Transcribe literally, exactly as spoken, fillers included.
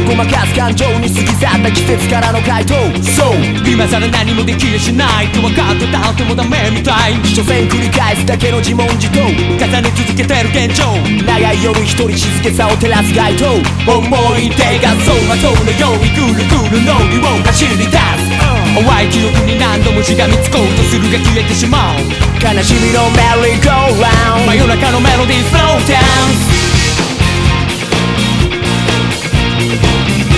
ごまかす感情に過ぎ去った季節からの回答。そう今さら何もできやしないと分かってたってもダメみたい。 所詮繰り返すだけの自問自答重ね続けてる現状。 長い夜一人静けさを照らす街灯。 思い出が走馬灯のようにぐるぐる脳裏を走り出す、uh. 淡い記憶に何度もしがみつこうとするが消えてしまう。 悲しみのメリーゴーラウンド、 真夜中のメロディースローダンス。